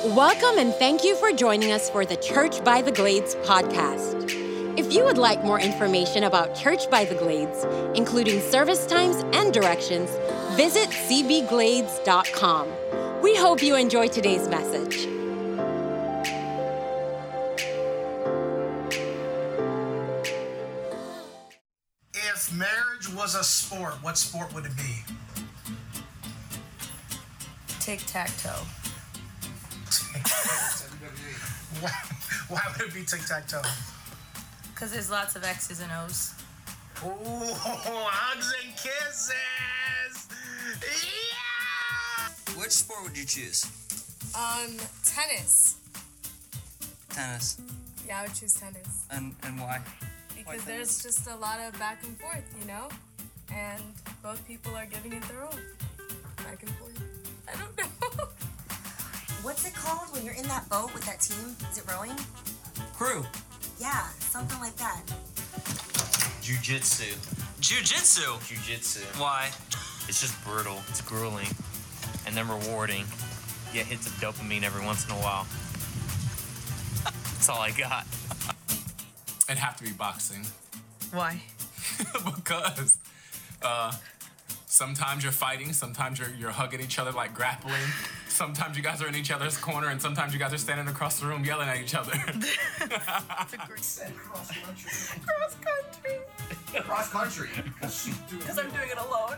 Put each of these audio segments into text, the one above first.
Welcome and thank you for joining us for the Church by the Glades podcast. If you would like more information about Church by the Glades, including service times and directions, visit cbglades.com. We hope you enjoy today's message. If marriage was a sport, what sport would it be? Tic-tac-toe. Why would it be tic-tac-toe? Because there's lots of X's and O's. Ooh, hugs and kisses! Yeah! Which sport would you choose? Tennis. Tennis. Yeah, I would choose tennis. And why? Because there's just a lot of back and forth, you know? And both people are giving it their all. Back and forth. I don't know. What's it called when you're in that boat with that team? Is it rowing? Crew. Yeah, something like that. Jiu-jitsu. Jiu-jitsu? Jiu-jitsu. Why? It's just brutal. It's grueling. And then rewarding. You get hits of dopamine every once in a while. That's all I got. It'd have to be boxing. Why? Because sometimes you're fighting, sometimes you're hugging each other like grappling. Sometimes you guys are in each other's corner, and sometimes you guys are standing across the room yelling at each other. Cross country. Because I'm doing it alone.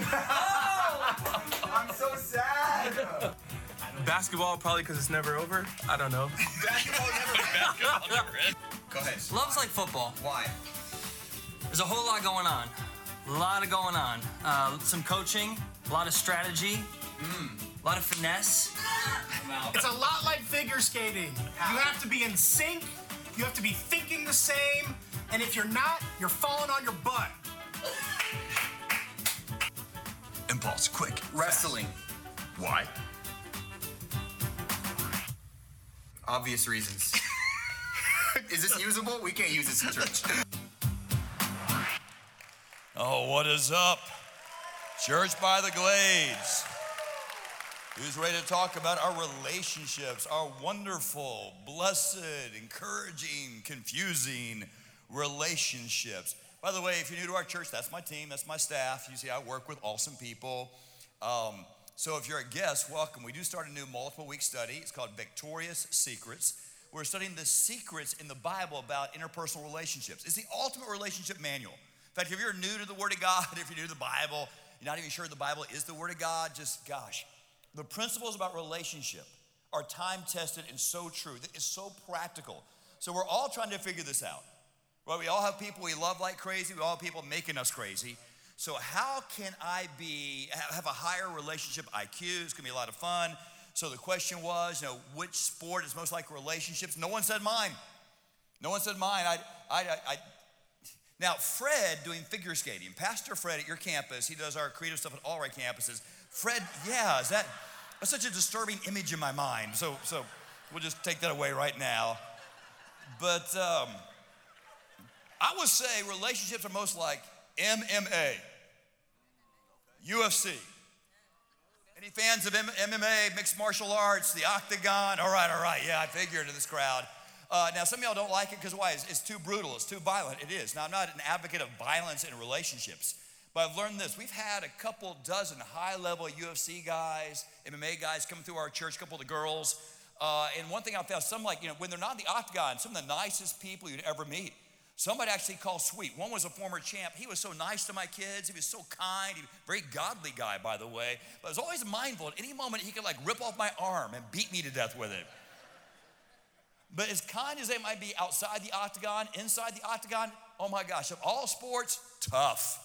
I'm so sad. Basketball, probably because it's never over. I don't know. Basketball never ends. Go ahead. Love's like football. Why? There's a whole lot going on. Some coaching, a lot of strategy, a lot of finesse. It's a lot like figure skating. You have to be in sync, you have to be thinking the same, and if you're not, you're falling on your butt. Impulse, quick. Wrestling. Why? Obvious reasons. Is this usable? We can't use this in church. Oh, what is up? Church by the Glades. Who's ready to talk about our relationships, our wonderful, blessed, encouraging, confusing relationships? By the way, if you're new to our church, that's my team, that's my staff. You see, I work with awesome people. So if you're a guest, welcome. We do start a new multiple-week study. It's called Victorious Secrets. We're studying the secrets in the Bible about interpersonal relationships. It's the ultimate relationship manual. In fact, if you're new to the Word of God, if you're new to the Bible, you're not even sure the Bible is the Word of God, the principles about relationship are time-tested and so true. It's so practical. So we're all trying to figure this out. Right? We all have people we love like crazy. We all have people making us crazy. So how can I have a higher relationship IQ? It's going to be a lot of fun. So the question was, which sport is most like relationships? No one said mine. Now, Fred doing figure skating, Pastor Fred at your campus, he does our creative stuff at all our campuses. Fred, that's such a disturbing image in my mind. So we'll just take that away right now. But I would say relationships are most like MMA, UFC. Any fans of MMA, mixed martial arts, the octagon? All right, yeah, I figured in this crowd. Now, some of y'all don't like it because why? It's too brutal, it's too violent. It is. Now, I'm not an advocate of violence in relationships, but I've learned this. We've had a couple dozen high-level UFC guys, MMA guys come through our church, a couple of the girls. And one thing I found, some when they're not in the octagon, some of the nicest people you'd ever meet. Somebody actually called sweet. One was a former champ. He was so nice to my kids. He was so kind. He was a very godly guy, by the way. But I was always mindful. At any moment, he could rip off my arm and beat me to death with it. But as kind as they might be outside the octagon, inside the octagon, oh my gosh, of all sports, tough.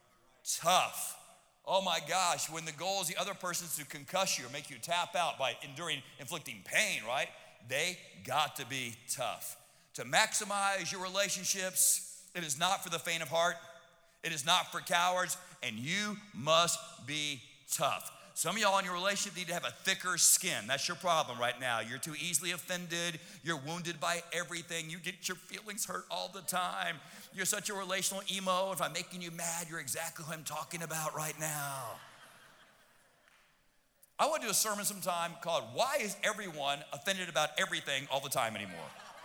Oh my gosh, when the goal is the other person to concuss you or make you tap out by inflicting pain, right? They got to be tough. To maximize your relationships, it is not for the faint of heart. It is not for cowards, and you must be tough. Some of y'all in your relationship need to have a thicker skin. That's your problem right now. You're too easily offended. You're wounded by everything. You get your feelings hurt all the time. You're such a relational emo. If I'm making you mad, you're exactly who I'm talking about right now. I want to do a sermon sometime called Why is Everyone Offended About Everything All the Time Anymore?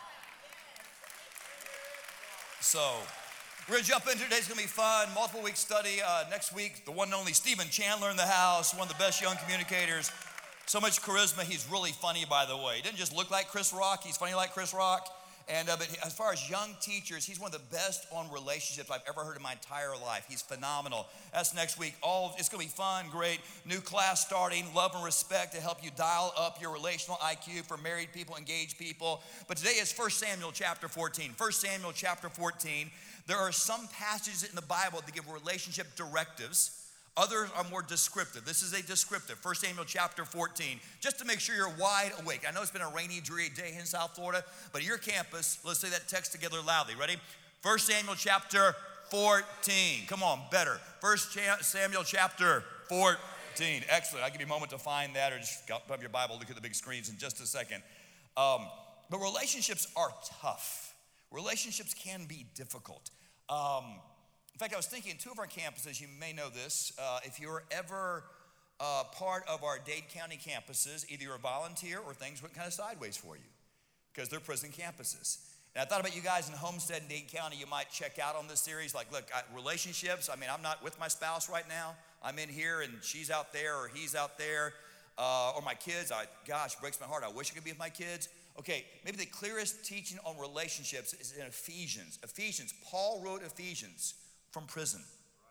So we're going to jump into today. It's going to be fun. Multiple week study. Next week, the one and only Stephen Chandler in the house, one of the best young communicators. So much charisma. He's really funny, by the way. He doesn't just look like Chris Rock. He's funny like Chris Rock. But as far as young teachers, he's one of the best on relationships I've ever heard in my entire life. He's phenomenal. That's next week. It's going to be fun, great. New class starting, love and respect to help you dial up your relational IQ for married people, engaged people. But today is 1 Samuel chapter 14. 1 Samuel chapter 14. There are some passages in the Bible that give relationship directives. Others are more descriptive. This is a descriptive, 1 Samuel chapter 14, just to make sure you're wide awake. I know it's been a rainy, dreary day in South Florida, but at your campus, let's say that text together loudly. Ready? 1 Samuel chapter 14. Come on, better. 1 Samuel chapter 14. Excellent. I'll give you a moment to find that, or just grab your Bible, look at the big screens in just a second. But relationships are tough. Relationships can be difficult. In fact, I was thinking, two of our campuses, you may know this, if you're ever part of our Dade County campuses, either you're a volunteer or things went kind of sideways for you because they're prison campuses. And I thought about you guys in Homestead and Dade County, you might check out on this series. Like, look, relationships, I'm not with my spouse right now. I'm in here and she's out there or he's out there. Or my kids, gosh, breaks my heart. I wish I could be with my kids. Okay, maybe the clearest teaching on relationships is in Ephesians. Paul wrote Ephesians from prison.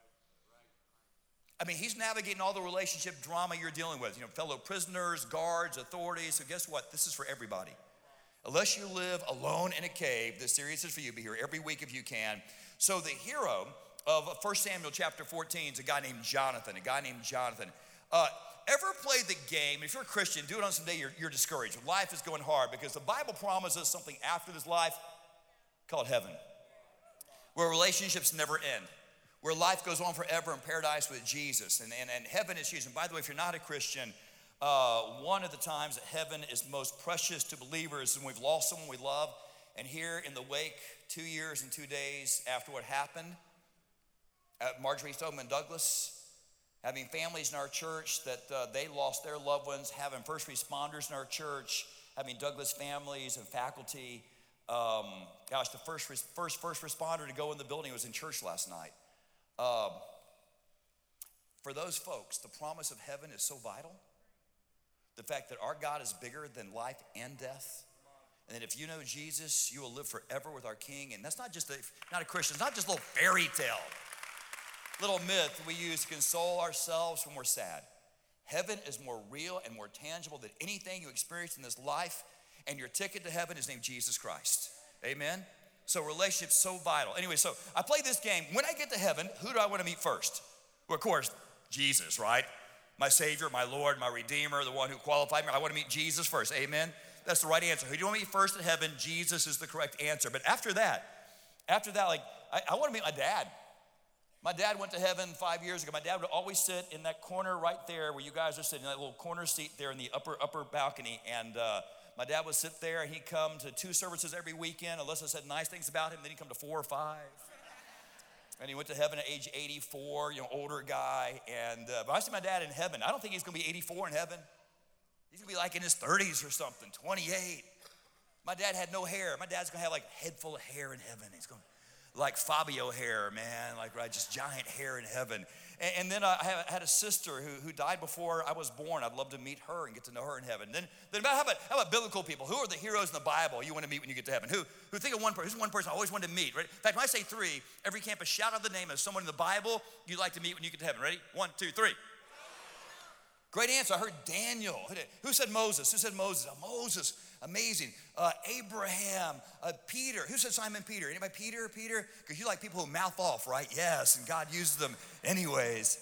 He's navigating all the relationship drama you're dealing with, fellow prisoners, guards, authorities. So guess what? This is for everybody. Unless you live alone in a cave, this series is for you. Be here every week if you can. So the hero of 1 Samuel chapter 14 is a guy named Jonathan. Ever played the game? If you're a Christian, do it on some day you're discouraged. Life is going hard because the Bible promises something after this life called heaven, where relationships never end, where life goes on forever in paradise with Jesus, and heaven is huge. And by the way, if you're not a Christian, one of the times that heaven is most precious to believers is when we've lost someone we love. And here in the wake, 2 years and 2 days after what happened at Marjorie Stoneman Douglas, having families in our church that they lost their loved ones, having first responders in our church, having Douglas families and faculty. The first responder to go in the building was in church last night. For those folks, the promise of heaven is so vital. The fact that our God is bigger than life and death. And that if you know Jesus, you will live forever with our King. And that's not just not a Christian, it's not just a little fairy tale, little myth we use to console ourselves when we're sad. Heaven is more real and more tangible than anything you experience in this life. And your ticket to heaven is named Jesus Christ. Amen? So relationships so vital. Anyway, so I play this game. When I get to heaven, who do I want to meet first? Well, of course, Jesus, right? My Savior, my Lord, my Redeemer, the one who qualified me. I want to meet Jesus first. Amen? That's the right answer. Who do you want to meet first in heaven? Jesus is the correct answer. But after that, I want to meet my dad. My dad went to heaven 5 years ago. My dad would always sit in that corner right there where you guys are sitting, that little corner seat there in the upper balcony. And my dad would sit there. He'd come to 2 services every weekend. Alyssa said nice things about him. Then he'd come to 4 or 5. And he went to heaven at age 84, older guy. And but I see my dad in heaven. I don't think he's going to be 84 in heaven. He's going to be like in his 30s or something, 28. My dad had no hair. My dad's going to have like a head full of hair in heaven. He's going to like Fabio hair, man, just giant hair in heaven. And then I had a sister who died before I was born. I'd love to meet her and get to know her in heaven. Then how about biblical people? Who are the heroes in the Bible you want to meet when you get to heaven? Who think of one person? Who's one person I always wanted to meet? Right? In fact, when I say 3, every campus shout out the name of someone in the Bible you'd like to meet when you get to heaven. Ready? 1, 2, 3. Great answer. I heard Daniel. Who said Moses? Who said Moses? Oh, Moses. Amazing. Abraham. Peter. Who said Simon Peter? Anybody Peter? Because you like people who mouth off, right? Yes, and God uses them anyways.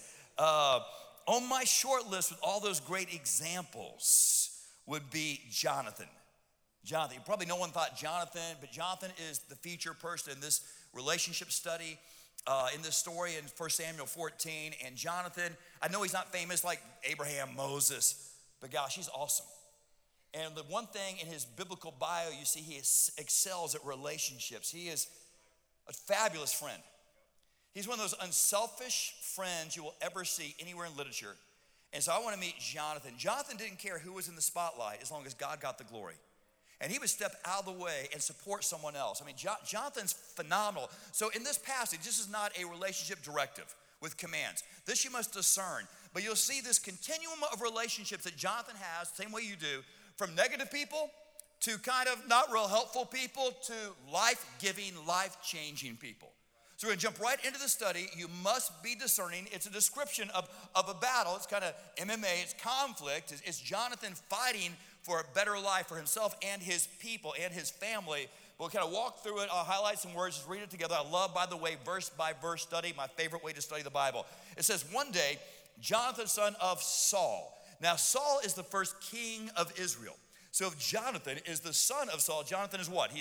On my short list with all those great examples would be Jonathan. You probably no one thought Jonathan, but Jonathan is the featured person in this relationship study. In this story in 1 Samuel 14, and Jonathan, I know he's not famous like Abraham, Moses, but gosh, he's awesome. And the one thing in his biblical bio, you see he excels at relationships. He is a fabulous friend. He's one of those unselfish friends you will ever see anywhere in literature. And so I want to meet Jonathan. Jonathan didn't care who was in the spotlight as long as God got the glory. And he would step out of the way and support someone else. I mean, Jonathan's phenomenal. So in this passage, this is not a relationship directive with commands. This you must discern. But you'll see this continuum of relationships that Jonathan has, same way you do, from negative people to kind of not real helpful people to life-giving, life-changing people. So we're going to jump right into the study. You must be discerning. It's a description of a battle. It's kind of MMA. It's conflict. It's Jonathan fighting for a better life for himself and his people and his family. We'll kind of walk through it. I'll highlight some words. Just read it together. I love, by the way, verse-by-verse study. My favorite way to study the Bible. It says, one day, Jonathan, son of Saul. Now, Saul is the first king of Israel. So if Jonathan is the son of Saul, Jonathan is what?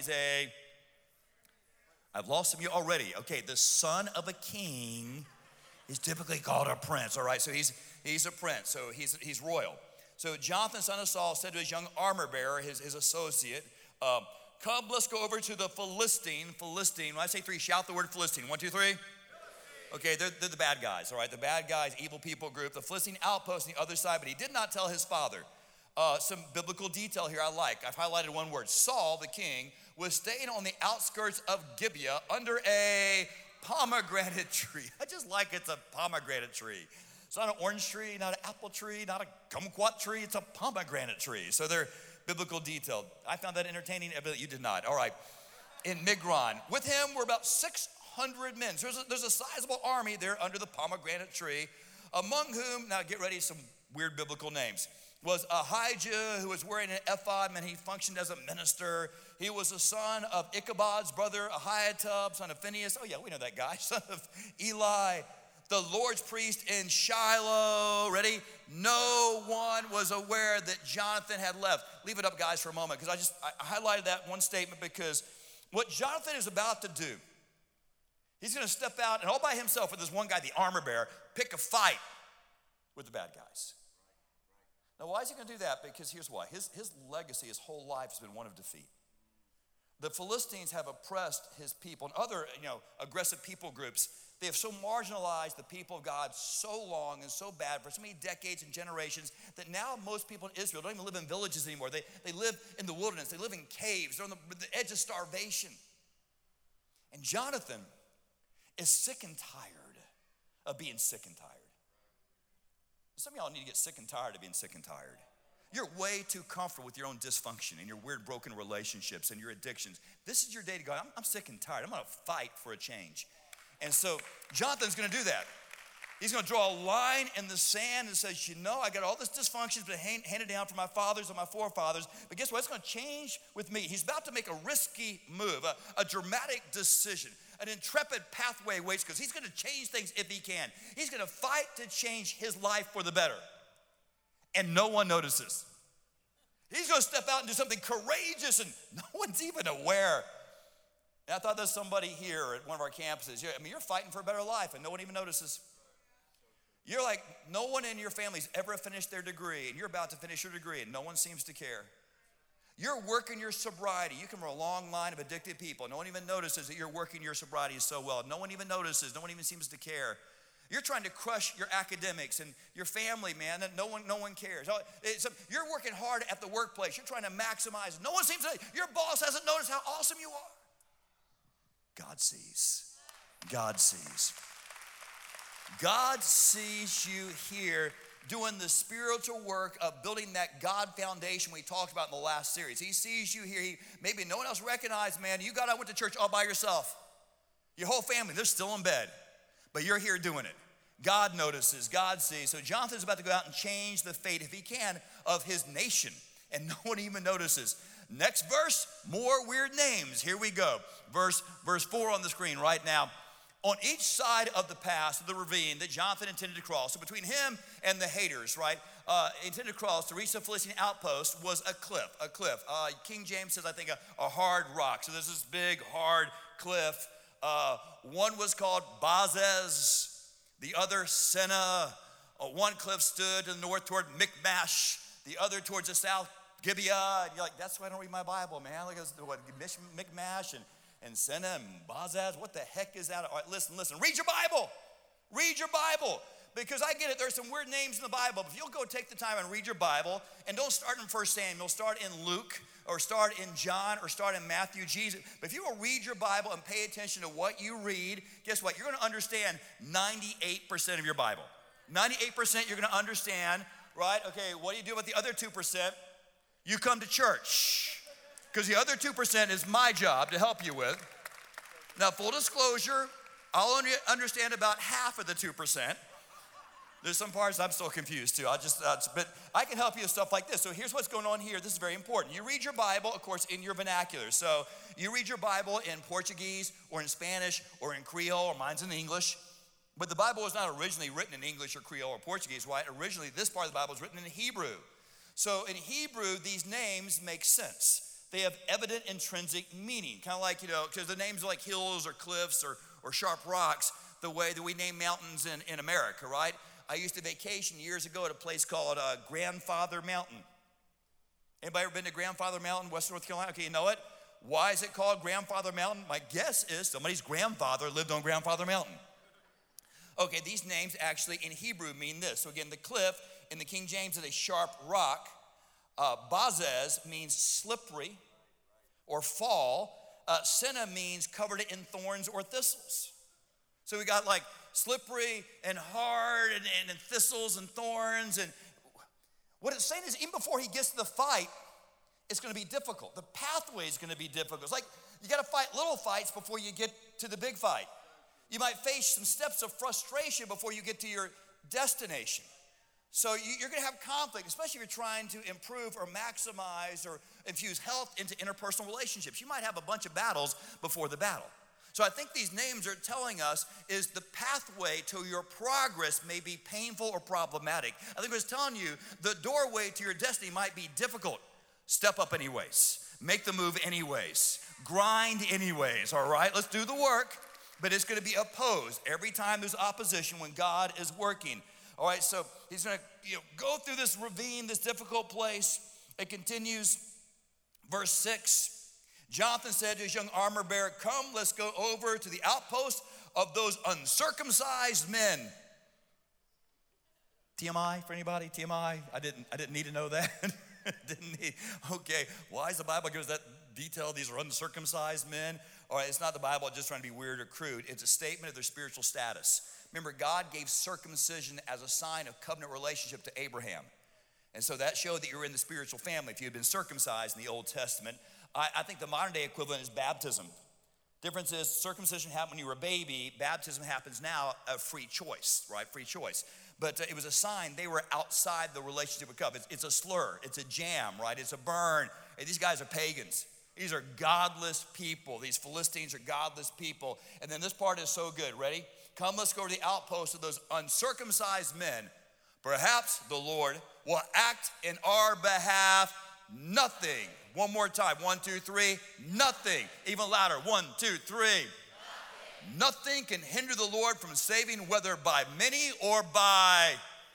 I've lost some of you already. Okay, the son of a king is typically called a prince, all right? So he's a prince, so he's royal. So Jonathan, son of Saul, said to his young armor bearer, his associate, come, let's go over to the Philistine. When I say three, shout the word Philistine. 1, 2, 3. Okay, they're the bad guys, all right? The bad guys, evil people group. The Philistine outpost on the other side, but he did not tell his father. Some biblical detail here I like. I've highlighted one word. Saul, the king, was staying on the outskirts of Gibeah under a pomegranate tree. I just like it's a pomegranate tree. It's not an orange tree, not an apple tree, not a kumquat tree. It's a pomegranate tree. So they're biblical detailed. I found that entertaining. Evidently you did not. All right. In Migron. With him were about 600 men. So there's a sizable army there under the pomegranate tree, among whom, now get ready, some weird biblical names, was Ahijah, who was wearing an ephod, and he functioned as a minister. He was the son of Ichabod's brother, Ahitub, son of Phinehas. Oh yeah, we know that guy, son of Eli. The Lord's priest in Shiloh. Ready? No one was aware that Jonathan had left. Leave it up, guys, for a moment, because I highlighted that one statement because what Jonathan is about to do, he's going to step out and all by himself with this one guy, the armor bearer, pick a fight with the bad guys. Now, why is he going to do that? Because here's why. His legacy, his whole life has been one of defeat. The Philistines have oppressed his people and other, aggressive people groups. They have so marginalized the people of God so long and so bad for so many decades and generations that now most people in Israel don't even live in villages anymore. They live in the wilderness. They live in caves. They're on the edge of starvation. And Jonathan is sick and tired of being sick and tired. Some of y'all need to get sick and tired of being sick and tired. You're way too comfortable with your own dysfunction and your weird broken relationships and your addictions. This is your day to go, I'm sick and tired. I'm going to fight for a change. And so Jonathan's going to do that. He's going to draw a line in the sand and says, I got all this dysfunction been handed down from my fathers and my forefathers, but guess what? It's going to change with me. He's about to make a risky move, a dramatic decision. An intrepid pathway waits because he's going to change things if he can. He's going to fight to change his life for the better. And no one notices. He's going to step out and do something courageous and no one's even aware. And I thought there's somebody here at one of our campuses. You're fighting for a better life and no one even notices. You're like, no one in your family's ever finished their degree and you're about to finish your degree and no one seems to care. You're working your sobriety. You come from a long line of addicted people. No one even notices that you're working your sobriety so well. No one even notices. No one even seems to care. You're trying to crush your academics and your family, man, and no one cares. You're working hard at the workplace. You're trying to maximize. No one seems to. Your boss hasn't noticed how awesome you are. God sees. God sees. God sees you here doing the spiritual work of building that God foundation we talked about in the last series. He sees you here. Maybe no one else recognized, man, you got out, went to church all by yourself. Your whole family, they're still in bed. But you're here doing it. God notices, God sees. So Jonathan's about to go out and change the fate, if he can, of his nation. And no one even notices. Next verse, more weird names. Here we go. Verse 4 on the screen right now. On each side of the pass, of the ravine that Jonathan intended to cross, so between him and the haters, right, intended to cross to reach the Philistine outpost was a cliff. King James says, I think, a hard rock. So there's this big, hard cliff. One was called Bazez, the other Senna. One cliff stood to the north toward Michmash, the other towards the south, Gibeah. And you're like, that's why I don't read my Bible, man. Look at what Michmash and Senna and Bazaz, what the heck is that? All right, listen, read your Bible. Read your Bible. Because I get it, there's some weird names in the Bible. But if you'll go take the time and read your Bible, and don't start in 1 Samuel, start in Luke, or start in John, or start in Matthew, Jesus. But if you will read your Bible and pay attention to what you read, guess what? You're going to understand 98% of your Bible. 98% you're going to understand, right? Okay, what do you do about the other 2%? You come to church. Because the other 2% is my job to help you with. Now, full disclosure, I'll only understand about half of the 2%. There's some parts I'm still confused too. But I can help you with stuff like this. So here's what's going on here. This is very important. You read your Bible, of course, in your vernacular. So you read your Bible in Portuguese or in Spanish or in Creole, or mine's in English. But the Bible was not originally written in English or Creole or Portuguese, right? Originally, this part of the Bible was written in Hebrew. So in Hebrew, these names make sense. They have evident intrinsic meaning. Kind of like, because the names are like hills or cliffs or sharp rocks, the way that we name mountains in America, right? I used to vacation years ago at a place called Grandfather Mountain. Anybody ever been to Grandfather Mountain, Western North Carolina? Okay, you know it. Why is it called Grandfather Mountain? My guess is somebody's grandfather lived on Grandfather Mountain. Okay, these names actually in Hebrew mean this. So again, the cliff in the King James is a sharp rock. Bazez means slippery or fall. Senna means covered in thorns or thistles. So we got like slippery and hard and thistles and thorns. And what it's saying is even before he gets to the fight, it's going to be difficult. The pathway is going to be difficult. It's like you got to fight little fights before you get to the big fight. You might face some steps of frustration before you get to your destination. So you're going to have conflict, especially if you're trying to improve or maximize or infuse health into interpersonal relationships. You might have a bunch of battles before the battle. So I think these names are telling us is the pathway to your progress may be painful or problematic. I think it's telling you the doorway to your destiny might be difficult. Step up anyways. Make the move anyways. Grind anyways, all right? Let's do the work, but it's going to be opposed every time there's opposition when God is working. All right, so he's going to go through this ravine, this difficult place. It continues, verse 6. Jonathan said to his young armor bearer, "Come, let's go over to the outpost of those uncircumcised men." TMI for anybody? TMI? I didn't need to know that. Okay, why is the Bible give us that detail? These are uncircumcised men. All right, it's not the Bible just trying to be weird or crude. It's a statement of their spiritual status. Remember, God gave circumcision as a sign of covenant relationship to Abraham. And so that showed that you were in the spiritual family if you had been circumcised in the Old Testament. I think the modern day equivalent is baptism. Difference is circumcision happened when you were a baby. Baptism happens now, a free choice, right? Free choice. But it was a sign they were outside the relationship with covenant. It's a slur. It's a jam, right? It's a burn. Hey, these guys are pagans. These are godless people. These Philistines are godless people. And then this part is so good. Ready? Come, let's go to the outpost of those uncircumcised men. Perhaps the Lord will act in our behalf. Nothing. One more time. 1, 2, 3. Nothing. Even louder. 1, 2, 3. Nothing can hinder the Lord from saving, whether by many or by.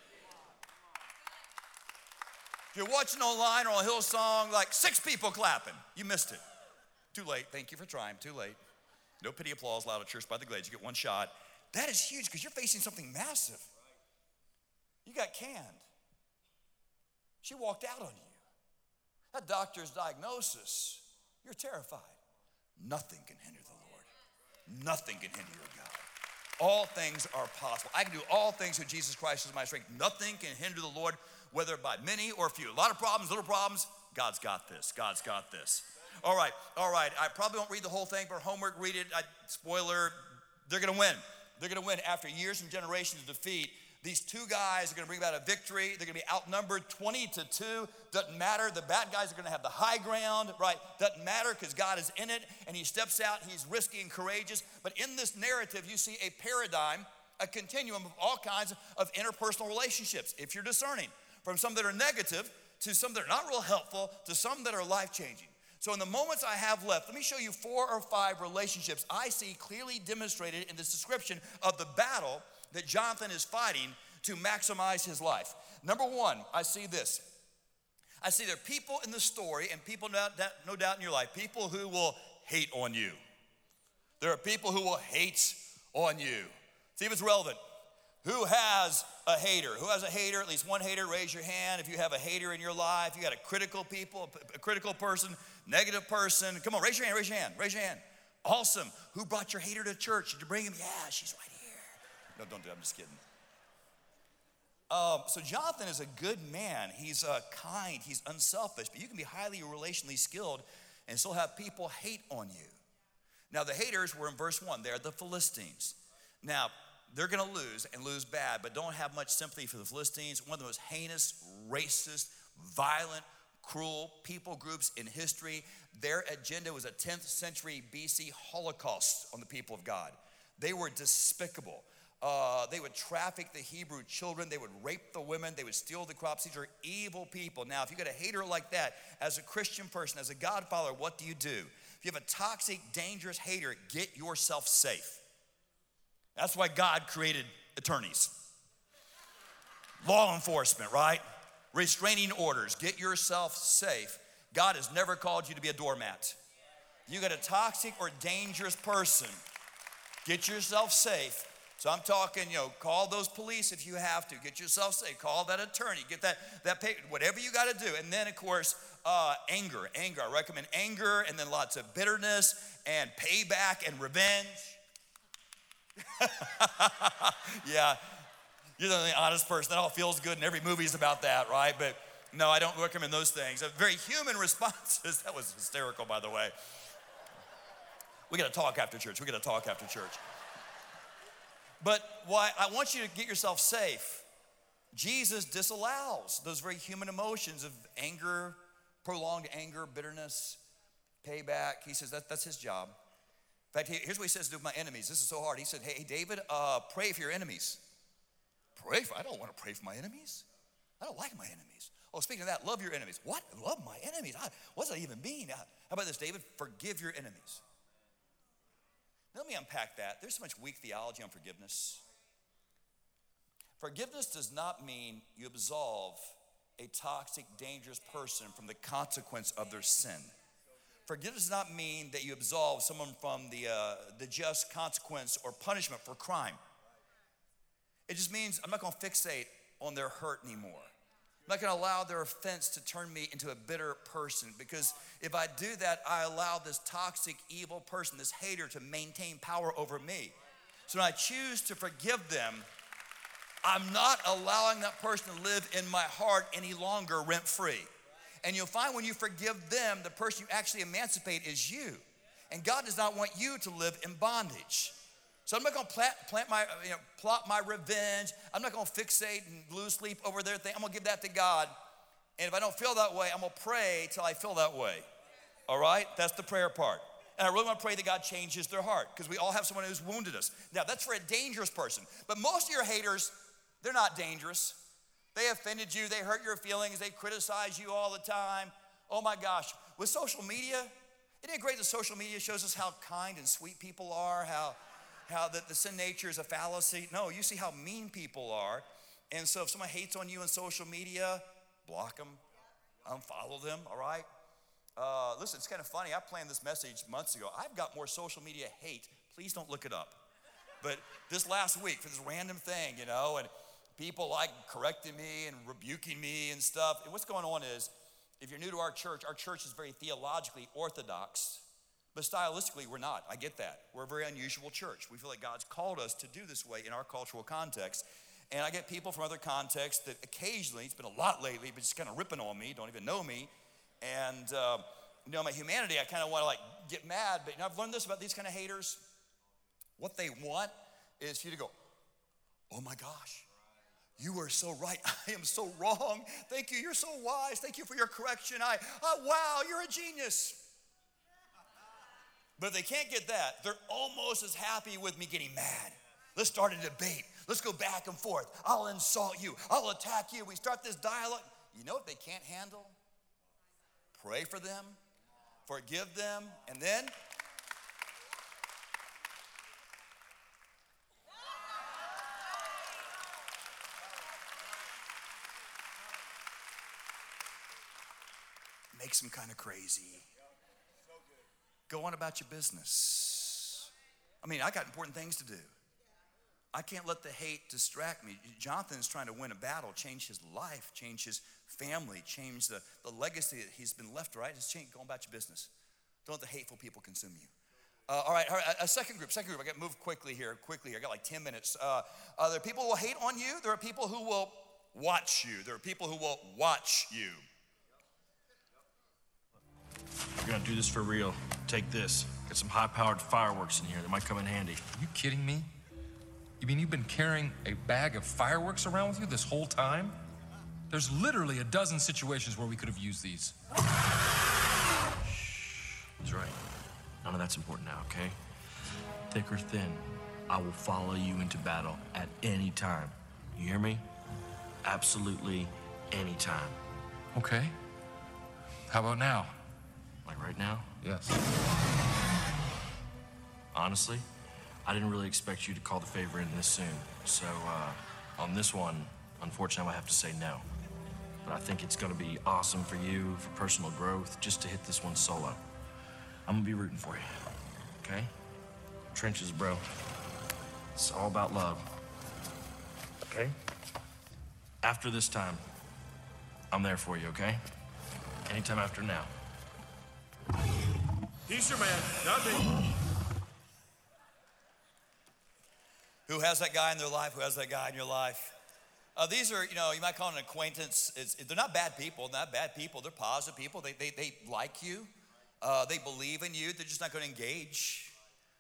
If you're watching online or on Hillsong, like 6 people clapping, you missed it. Too late. Thank you for trying. Too late. No pity applause allowed at Church by the Glades. You get one shot. That is huge because you're facing something massive. You got canned. She walked out on you. That doctor's diagnosis, you're terrified. Nothing can hinder the Lord. Nothing can hinder your God. All things are possible. I can do all things through Jesus Christ as my strength. Nothing can hinder the Lord, whether by many or few. A lot of problems, little problems. God's got this. God's got this. All right. I probably won't read the whole thing, but homework, read it. Spoiler, they're going to win. They're going to win after years and generations of defeat. These 2 guys are going to bring about a victory. They're going to be outnumbered 20-2. Doesn't matter. The bad guys are going to have the high ground, right? Doesn't matter because God is in it and he steps out. He's risky and courageous. But in this narrative, you see a paradigm, a continuum of all kinds of interpersonal relationships. If you're discerning, from some that are negative to some that are not real helpful to some that are life-changing. So in the moments I have left, let me show you 4 or 5 relationships I see clearly demonstrated in this description of the battle that Jonathan is fighting to maximize his life. Number 1, I see this. I see there are people in the story, and people no doubt in your life, people who will hate on you. There are people who will hate on you. See if it's relevant. Who has a hater? Who has a hater? At least one hater, raise your hand. If you have a hater in your life, you got a critical person, negative person. Come on, raise your hand, raise your hand, raise your hand. Awesome. Who brought your hater to church? Did you bring him? Yeah, she's right here. No, don't do it, I'm just kidding. So Jonathan is a good man. He's kind, he's unselfish, but you can be highly relationally skilled and still have people hate on you. Now the haters were in verse 1. They're the Philistines. Now, they're going to lose and lose bad, but don't have much sympathy for the Philistines. One of the most heinous, racist, violent, cruel people groups in history. Their agenda was a 10th century BC Holocaust on the people of God. They were despicable. They would traffic the Hebrew children. They would rape the women. They would steal the crops. These are evil people. Now, if you got a hater like that, as a Christian person, as a God follower, what do? If you have a toxic, dangerous hater, get yourself safe. That's why God created attorneys. Law enforcement, right? Restraining orders. Get yourself safe. God has never called you to be a doormat. You got a toxic or dangerous person, get yourself safe. So I'm talking, call those police if you have to. Get yourself safe. Call that attorney. Get that pay, whatever you got to do. And then, of course, anger. I recommend anger, and then lots of bitterness and payback and revenge. Yeah, you're the only honest person. That all feels good, and every movie's about that, right? But no, I don't recommend those things. Very human responses. That was hysterical, by the way. We got to talk after church. But why I want you to get yourself safe. Jesus disallows those very human emotions of anger, prolonged anger, bitterness, payback. He says that's his job. In fact, here's what he says to do with my enemies. This is so hard. He said, hey, David, pray for your enemies. I don't want to pray for my enemies. I don't like my enemies. Oh, speaking of that, love your enemies. What? Love my enemies? What does that even mean? How about this, David? Forgive your enemies. Let me unpack that. There's so much weak theology on forgiveness. Forgiveness does not mean you absolve a toxic, dangerous person from the consequence of their sin. Forgiveness does not mean that you absolve someone from the just consequence or punishment for crime. It just means I'm not going to fixate on their hurt anymore. I'm not going to allow their offense to turn me into a bitter person, because if I do that, I allow this toxic, evil person, this hater, to maintain power over me. So when I choose to forgive them, I'm not allowing that person to live in my heart any longer rent-free. And you'll find when you forgive them, the person you actually emancipate is you. And God does not want you to live in bondage. So I'm not going to plot my revenge. I'm not going to fixate and lose sleep over their thing. I'm going to give that to God. And if I don't feel that way, I'm going to pray till I feel that way. All right? That's the prayer part. And I really want to pray that God changes their heart, because we all have someone who's wounded us. Now, that's for a dangerous person. But most of your haters, they're not dangerous. They offended you. They hurt your feelings. They criticize you all the time. Oh, my gosh. With social media, isn't it great that social media shows us how kind and sweet people are, how the sin nature is a fallacy? No, you see how mean people are. And so if someone hates on you on social media, block them, unfollow them, all right? Listen, it's kind of funny. I planned this message months ago. I've got more social media hate. Please don't look it up. But this last week, for this random thing, and people like correcting me and rebuking me and stuff. And what's going on is, if you're new to our church is very theologically orthodox, but stylistically we're not. I get that. We're a very unusual church. We feel like God's called us to do this way in our cultural context. And I get people from other contexts that occasionally, it's been a lot lately, but just kind of ripping on me, don't even know me. And, my humanity, I kind of want to get mad. But I've learned this about these kind of haters. What they want is for you to go, oh my gosh, you are so right. I am so wrong. Thank you. You're so wise. Thank you for your correction. Wow, you're a genius. But if they can't get that, they're almost as happy with me getting mad. Let's start a debate. Let's go back and forth. I'll insult you. I'll attack you. We start this dialogue. You know what they can't handle? Pray for them, forgive them, and then makes them kind of crazy. Go on about your business. I got important things to do. I can't let the hate distract me. Jonathan's trying to win a battle, change his life, change his family, change the legacy that he's been left, right? Just change, go about your business. Don't let the hateful people consume you. All right, a second group. I got to move quickly here. I got like 10 minutes. There are people who will hate on you. There are people who will watch you. There are people who will watch you. We're gonna do this for real. Take this. Get some high-powered fireworks in here that might come in handy. Are you kidding me? You mean you've been carrying a bag of fireworks around with you this whole time? There's literally a dozen situations where we could have used these. That's right. None of that's important now, okay? Thick or thin, I will follow you into battle at any time. You hear me? Absolutely any time. Okay. How about now? Like right now? Yes. Honestly, I didn't really expect you to call the favor in this soon. So, on this one, unfortunately, I have to say no. But I think it's gonna be awesome for you, for personal growth, just to hit this one solo. I'm gonna be rooting for you, okay? Trenches, bro. It's all about love, okay? After this time, I'm there for you, okay? Anytime after now. He's your man, not me. Who has that guy in their life? Who has that guy in your life? These are, you might call them an acquaintance. They're not bad people. They're positive people. They like you. They believe in you. They're just not going to engage.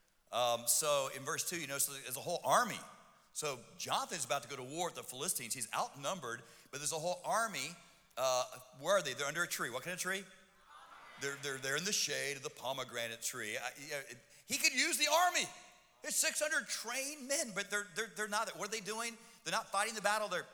So in verse 2, so there's a whole army. So Jonathan's about to go to war with the Philistines. He's outnumbered, but there's a whole army. Where are they? They're under a tree. What kind of tree? They're in the shade of the pomegranate tree. He could use the army. It's 600 trained men, but they're not. What are they doing? They're not fighting the battle. They're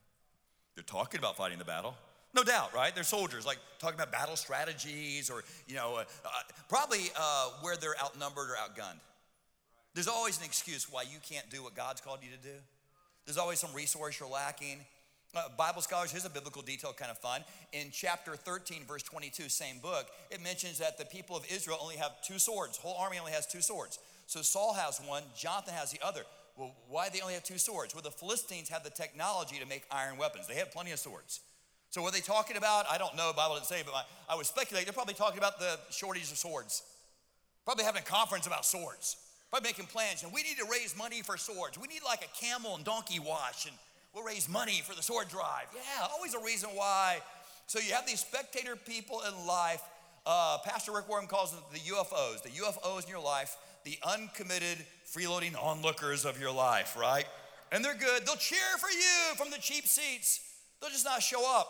talking about fighting the battle. No doubt, right? They're soldiers, like talking about battle strategies or, probably where they're outnumbered or outgunned. There's always an excuse why you can't do what God's called you to do. There's always some resource you're lacking. Bible scholars, here's a biblical detail, kind of fun. In chapter 13, verse 22, same book, it mentions that the people of Israel only have 2 swords. Whole army only has 2 swords. So Saul has one, Jonathan has the other. Well, why do they only have 2 swords? Well, the Philistines have the technology to make iron weapons. They have plenty of swords. So what are they talking about? I don't know, the Bible didn't say, but I would speculate they're probably talking about the shortage of swords. Probably having a conference about swords. Probably making plans, and we need to raise money for swords. We need like a camel and donkey wash, and we'll raise money for the sword drive. Yeah, always a reason why. So you have these spectator people in life. Pastor Rick Warren calls them the UFOs. The UFOs in your life, the uncommitted, freeloading onlookers of your life, right? And they're good. They'll cheer for you from the cheap seats. They'll just not show up.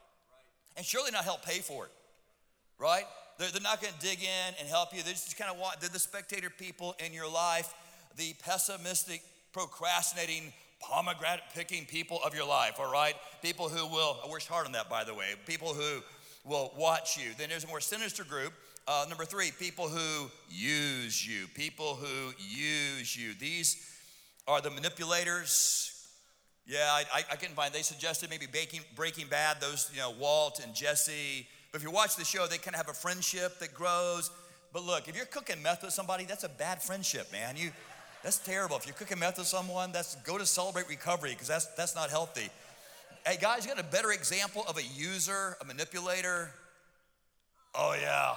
And surely not help pay for it, right? They're not going to dig in and help you. They're just kind of they're the spectator people in your life, the pessimistic, procrastinating, pomegranate picking people of your life, all right? People who will, I worked hard on that, by the way, people who will watch you. Then there's a more sinister group. Number 3, people who use you. People who use you. These are the manipulators. Yeah, I couldn't find, they suggested maybe Breaking Bad, those, Walt and Jesse. But if you watch the show, they kind of have a friendship that grows. But look, if you're cooking meth with somebody, that's a bad friendship, man. That's terrible. If you're cooking meth with someone, go to Celebrate Recovery, because that's not healthy. Hey, guys, you got a better example of a user, a manipulator? Oh, yeah.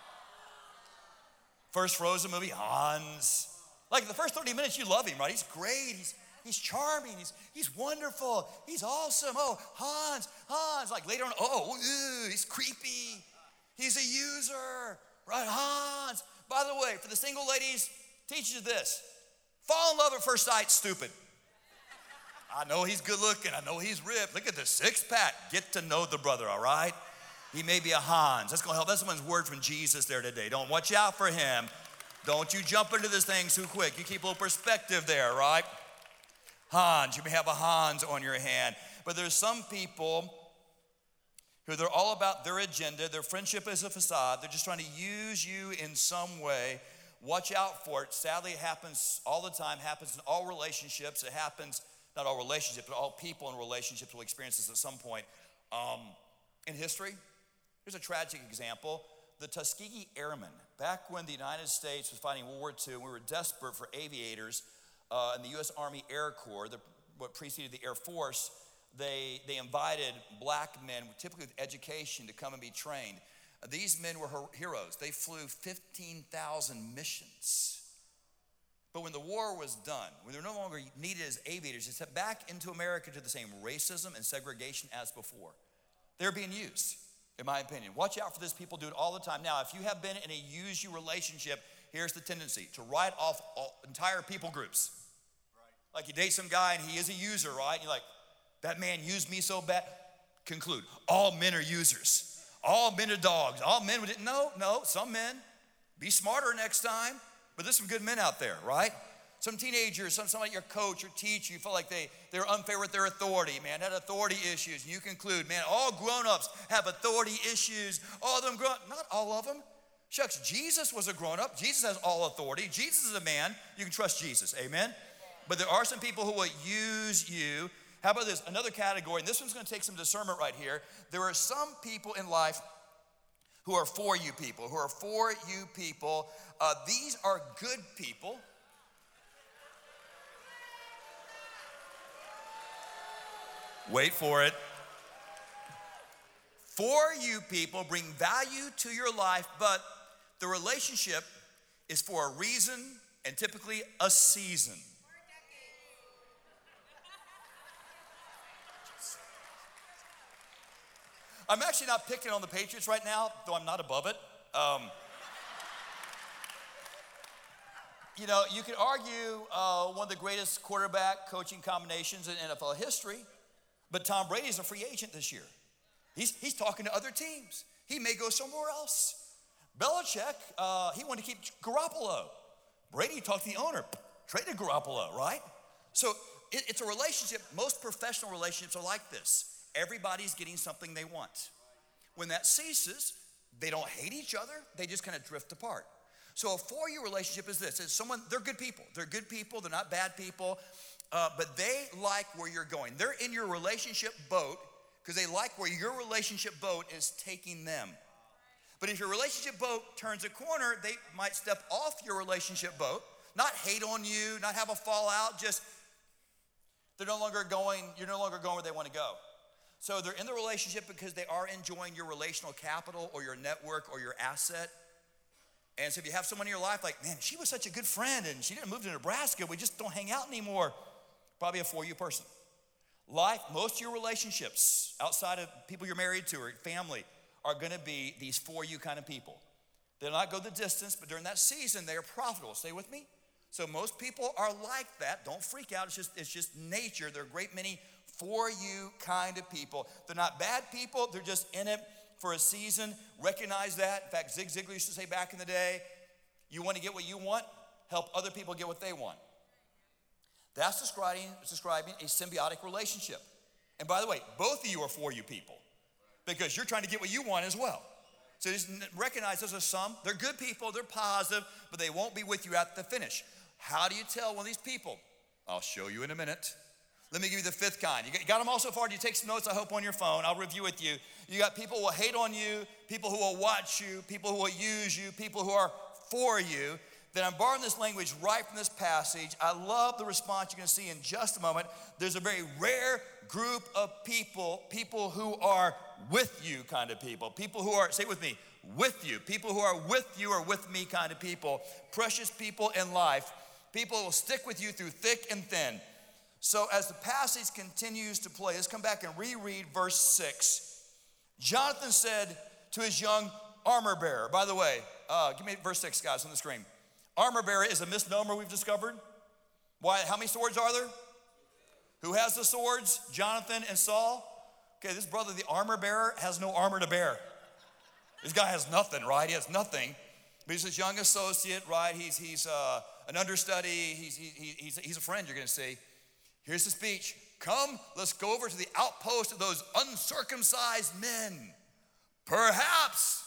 First Frozen movie, Hans. Like the first 30 minutes, you love him, right? He's great. He's charming. He's wonderful. He's awesome. Oh, Hans. Like later on, he's creepy. He's a user, right? Hans. By the way, for the single ladies, teaches you this. Fall in love at first sight, stupid. I know he's good looking. I know he's ripped. Look at the 6-pack. Get to know the brother, all right? He may be a Hans. That's going to help. That's someone's word from Jesus there today. Don't watch out for him. Don't you jump into this thing too quick. You keep a little perspective there, right? Hans. You may have a Hans on your hand. But there's some people who they're all about their agenda. Their friendship is a facade. They're just trying to use you in some way. Watch out for it. Sadly, it happens all the time. It happens in all relationships. It happens, not all relationships, but all people in relationships will experience this at some point. In history, here's a tragic example. The Tuskegee Airmen, back when the United States was fighting World War II, we were desperate for aviators. in the U.S. Army Air Corps, what preceded the Air Force, they invited black men, typically with education, to come and be trained. These men were heroes. They flew 15,000 missions. But when the war was done, when they were no longer needed as aviators, they stepped back into America to the same racism and segregation as before. They're being used, in my opinion. Watch out for this. People do it all the time. Now, if you have been in a use-you relationship, here's the tendency: to write off entire people groups. Right. Like you date some guy and he is a user, right? And you're like, that man used me so bad. Conclude, all men are users. All men are dogs. All men would, no, some men. Be smarter next time. But there's some good men out there, right? Some teenagers, some like your coach or teacher, you feel like they're unfair with their authority, man, had authority issues. And you conclude, man, all grown-ups have authority issues. All of them grown up. Not all of them. Shucks, Jesus was a grown-up. Jesus has all authority. Jesus is a man. You can trust Jesus, amen? But there are some people who will use you. How about this? Another category, and this one's going to take some discernment right here. There are some people in life who are for you people, these are good people. Wait for it. For you people bring value to your life, but the relationship is for a reason and typically a season. I'm actually not picking on the Patriots right now, though I'm not above it. You know, you could argue one of the greatest quarterback coaching combinations in NFL history, but Tom Brady's a free agent this year. He's talking to other teams. He may go somewhere else. Belichick, he wanted to keep Garoppolo. Brady talked to the owner, traded Garoppolo, right? So it's a relationship. Most professional relationships are like this. Everybody's getting something they want. When that ceases, they don't hate each other. They just kind of drift apart. So a for-you relationship is this. It's someone, they're good people. They're good people. They're not bad people. But they like where you're going. They're in your relationship boat because they like where your relationship boat is taking them. But if your relationship boat turns a corner, they might step off your relationship boat, not hate on you, not have a fallout, just you're no longer going where they want to go. So they're in the relationship because they are enjoying your relational capital or your network or your asset. And so if you have someone in your life like, man, she was such a good friend and she didn't move to Nebraska, we just don't hang out anymore, probably a for-you person. Life, most of your relationships outside of people you're married to or family are going to be these for-you kind of people. They'll not go the distance, but during that season, they are profitable. Stay with me? So most people are like that. Don't freak out. It's just nature. There are a great many for-you kind of people. They're not bad people. They're just in it for a season. Recognize that. In fact, Zig Ziglar used to say back in the day, you want to get what you want, help other people get what they want. That's describing a symbiotic relationship. And by the way, both of you are for-you people because you're trying to get what you want as well. So just recognize those are some. They're good people. They're positive, but they won't be with you at the finish. How do you tell one of these people? I'll show you in a minute. Let me give you the fifth kind. You got them all so far? Do you take some notes, I hope, on your phone? I'll review with you. You got people who will hate on you, people who will watch you, people who will use you, people who are for you. Then I'm borrowing this language right from this passage. I love the response you're going to see in just a moment. There's a very rare group of people who are with you kind of people who are, say it with me, with you. People who are with you or with me kind of people. Precious people in life. People who will stick with you through thick and thin. So as the passage continues to play, let's come back and reread verse 6. Jonathan said to his young armor bearer, by the way, give me verse 6, guys, on the screen. Armor bearer is a misnomer we've discovered. Why? How many swords are there? Who has the swords? Jonathan and Saul. Okay, this brother, the armor bearer, has no armor to bear. This guy has nothing, right? He has nothing. But he's his young associate, right? He's an understudy. He's a friend, you're going to see. Here's the speech. Come, let's go over to the outpost of those uncircumcised men. Perhaps.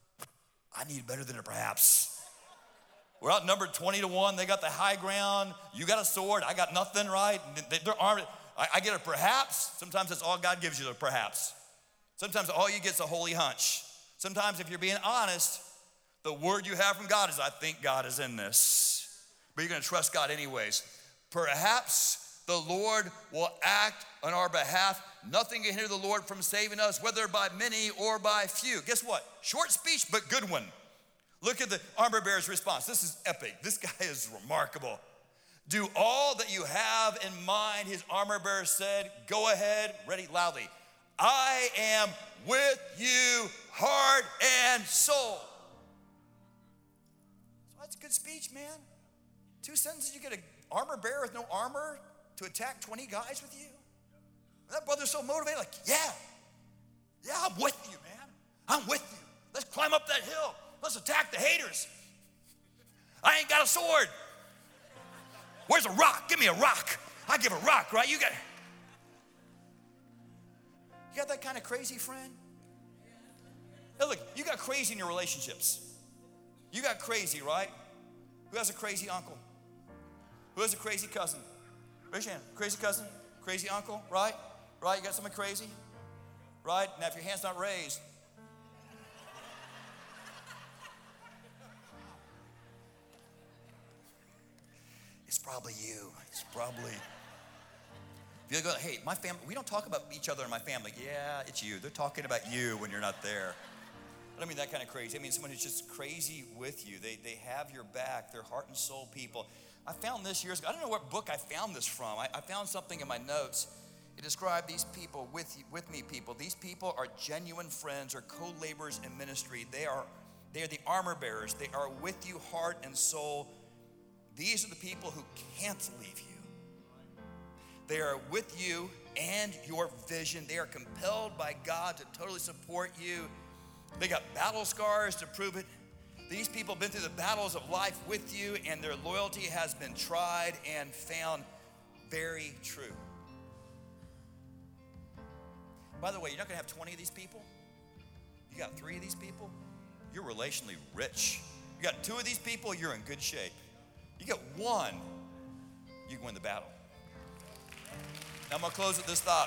I need better than a perhaps. We're outnumbered 20-1. They got the high ground. You got a sword. I got nothing, right? They're armed. I get a perhaps. Sometimes that's all God gives you, a perhaps. Sometimes all you get is a holy hunch. Sometimes if you're being honest, the word you have from God is, I think God is in this. But you're going to trust God anyways. Perhaps the Lord will act on our behalf. Nothing can hinder the Lord from saving us, whether by many or by few. Guess what? Short speech, but good one. Look at the armor bearer's response. This is epic. This guy is remarkable. Do all that you have in mind, his armor bearer said. Go ahead, ready, loudly. I am with you, heart and soul. So that's a good speech, man. 2 sentences, you get an armor bearer with no armor to attack 20 guys with you. That brother's so motivated, like, yeah, I'm with you, man. I'm with you. Let's climb up that hill. Let's attack the haters. I ain't got a sword. Where's a rock? Give me a rock. I give a rock, right? You got that kind of crazy friend? Now look, you got crazy in your relationships. You got crazy, right? Who has a crazy uncle? Who has a crazy cousin? Raise your hand. Crazy cousin? Crazy uncle, right? Right, you got somebody crazy? Right? Now if your hand's not raised, it's probably you. It's probably. If you go, hey, my family, we don't talk about each other in my family. Yeah, it's you. They're talking about you when you're not there. I don't mean that kind of crazy. I mean someone who's just crazy with you. They have your back. They're heart and soul people. I found this years ago. I don't know what book I found this from. I found something in my notes. It described these people, with me people. These people are genuine friends or co-laborers in ministry. They are the armor bearers. They are with you, heart and soul. These are the people who can't leave you. They are with you and your vision. They are compelled by God to totally support you. They got battle scars to prove it. These people have been through the battles of life with you, and their loyalty has been tried and found very true. By the way, you're not going to have 20 of these people. You got 3 of these people, you're relationally rich. You got 2 of these people, you're in good shape. You get 1, you can win the battle. Now I'm going to close with this thought.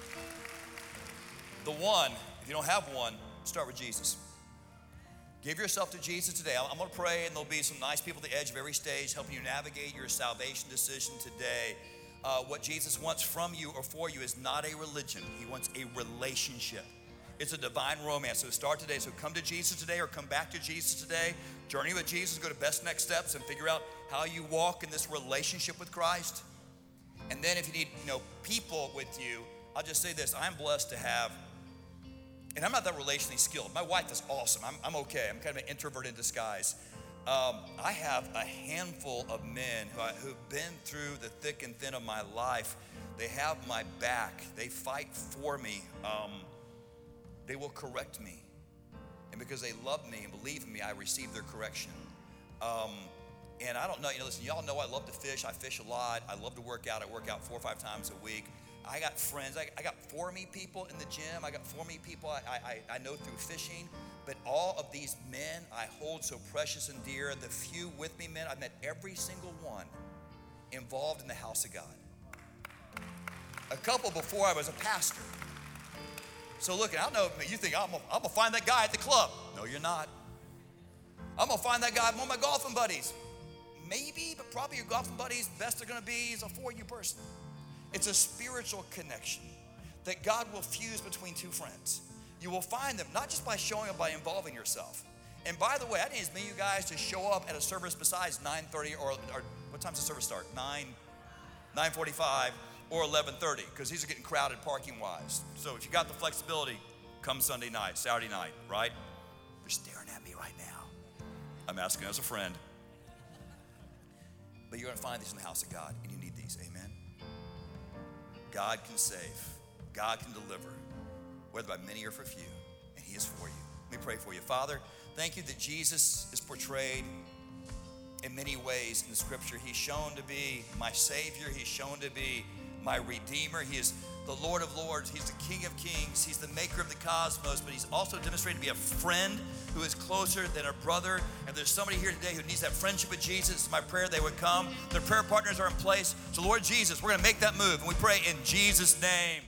The 1, if you don't have 1, start with Jesus. Give yourself to Jesus today. I'm going to pray, and there'll be some nice people at the edge of every stage helping you navigate your salvation decision today. What Jesus wants from you or for you is not a religion. He wants a relationship. It's a divine romance. So start today. So come to Jesus today or come back to Jesus today. Journey with Jesus. Go to Best Next Steps and figure out how you walk in this relationship with Christ. And then if you need, people with you, I'll just say this. I'm blessed to have, and I'm not that relationally skilled. My wife is awesome. I'm okay. I'm kind of an introvert in disguise. I have a handful of men who've been through the thick and thin of my life. They have my back. They fight for me. They will correct me. And because they love me and believe in me, I receive their correction. And I don't know, listen, y'all know I love to fish. I fish a lot. I love to work out. I work out 4 or 5 times a week. I got friends. I got for me people in the gym. I got for me people I know through fishing. But all of these men I hold so precious and dear. The few with me men, I've met every single one involved in the house of God. A couple before I was a pastor. So look, I don't know, you think I'm gonna find that guy at the club. No, you're not. I'm gonna find that guy, one of my golfing buddies. Maybe, but probably your golfing buddies, best they're gonna be is a for you person. It's a spiritual connection that God will fuse between 2 friends. You will find them not just by showing up, by involving yourself. And by the way, I need you guys to show up at a service besides 9:30 or what time's the service start? 9:45 or 11:30, because these are getting crowded parking wise. So if you got the flexibility, come Sunday night, Saturday night, right? They're staring at me right now. I'm asking as a friend. But you're gonna find these in the house of God, and you need these, amen? God can save, God can deliver, whether by many or for few, and He is for you. Let me pray for you. Father, thank you that Jesus is portrayed in many ways in the scripture. He's shown to be my Savior. He's shown to be my Redeemer. He is the Lord of Lords. He's the King of Kings. He's the maker of the cosmos, but He's also demonstrated to be a friend who is closer than a brother. And there's somebody here today who needs that friendship with Jesus. It's my prayer they would come. Their prayer partners are in place. So Lord Jesus, we're going to make that move, and we pray in Jesus' name.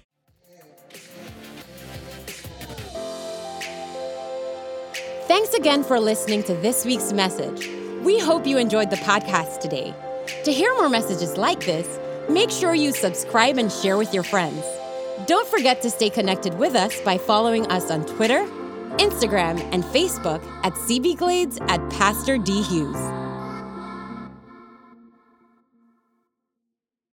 Thanks again for listening to this week's message. We hope you enjoyed the podcast today. To hear more messages like this, make sure you subscribe and share with your friends. Don't forget to stay connected with us by following us on Twitter, Instagram, and Facebook at CB Glades at Pastor D. Hughes.